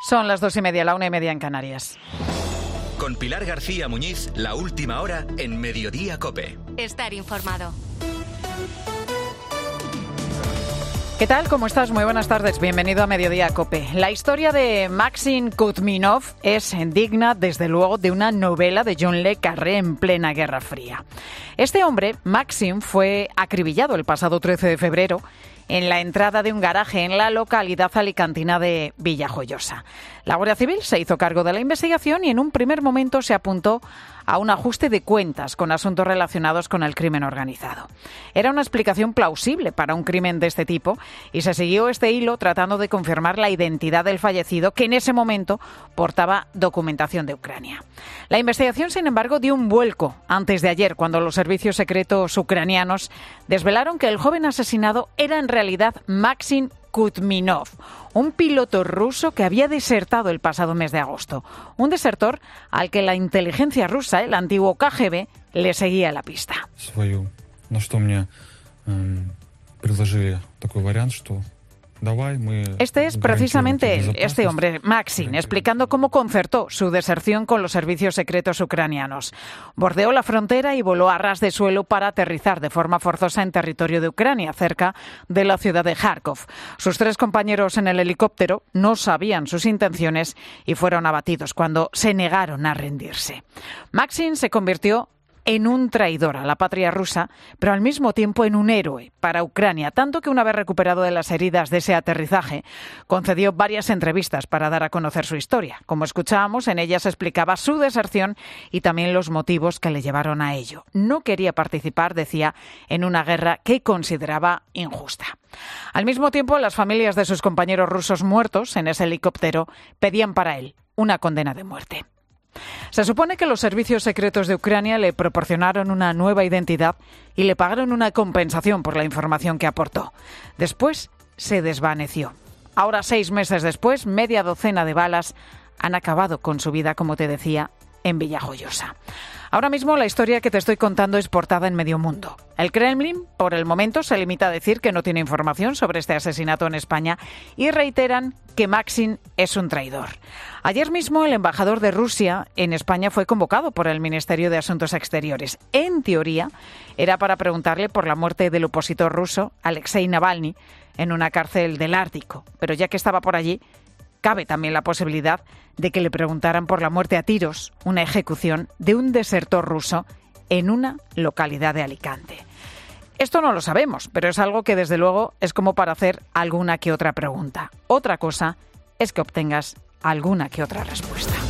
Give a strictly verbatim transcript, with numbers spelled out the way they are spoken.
Son las dos y media, la una y media en Canarias. Con Pilar García Muñiz, la última hora en Mediodía COPE. Estar informado. ¿Qué tal? ¿Cómo estás? Muy buenas tardes. Bienvenido a Mediodía COPE. La historia de Maxim Kuzminov es digna, desde luego, de una novela de John le Carré en plena Guerra Fría. Este hombre, Maxim, fue acribillado el pasado trece de febrero en la entrada de un garaje en la localidad alicantina de Villajoyosa. La Guardia Civil se hizo cargo de la investigación y en un primer momento se apuntó a un ajuste de cuentas con asuntos relacionados con el crimen organizado. Era una explicación plausible para un crimen de este tipo y se siguió este hilo tratando de confirmar la identidad del fallecido, que en ese momento portaba documentación de Ucrania. La investigación, sin embargo, dio un vuelco antes de ayer, cuando los servicios secretos ucranianos desvelaron que el joven asesinado era en realidad Maxim Kuzminov, un piloto ruso que había desertado el pasado mes de agosto. Un desertor al que la inteligencia rusa, el antiguo K G B, le seguía la pista. Este es precisamente este hombre, Maxim, explicando cómo concertó su deserción con los servicios secretos ucranianos. Bordeó la frontera y voló a ras de suelo para aterrizar de forma forzosa en territorio de Ucrania, cerca de la ciudad de Kharkov. Sus tres compañeros en el helicóptero no sabían sus intenciones y fueron abatidos cuando se negaron a rendirse. Maxim se convirtió en un traidor a la patria rusa, pero al mismo tiempo en un héroe para Ucrania, tanto que una vez recuperado de las heridas de ese aterrizaje, concedió varias entrevistas para dar a conocer su historia. Como escuchábamos, en ellas explicaba su deserción y también los motivos que le llevaron a ello. No quería participar, decía, en una guerra que consideraba injusta. Al mismo tiempo, las familias de sus compañeros rusos muertos en ese helicóptero pedían para él una condena de muerte. Se supone que los servicios secretos de Ucrania le proporcionaron una nueva identidad y le pagaron una compensación por la información que aportó. Después se desvaneció. Ahora, seis meses después, media docena de balas han acabado con su vida, como te decía, en Villajoyosa. Ahora mismo la historia que te estoy contando es portada en medio mundo. El Kremlin, por el momento, se limita a decir que no tiene información sobre este asesinato en España y reiteran que Maxim es un traidor. Ayer mismo el embajador de Rusia en España fue convocado por el Ministerio de Asuntos Exteriores. En teoría, era para preguntarle por la muerte del opositor ruso Alexei Navalny en una cárcel del Ártico. Pero ya que estaba por allí, cabe también la posibilidad de que le preguntaran por la muerte a tiros, una ejecución de un desertor ruso en una localidad de Alicante. Esto no lo sabemos, pero es algo que desde luego es como para hacer alguna que otra pregunta. Otra cosa es que obtengas alguna que otra respuesta.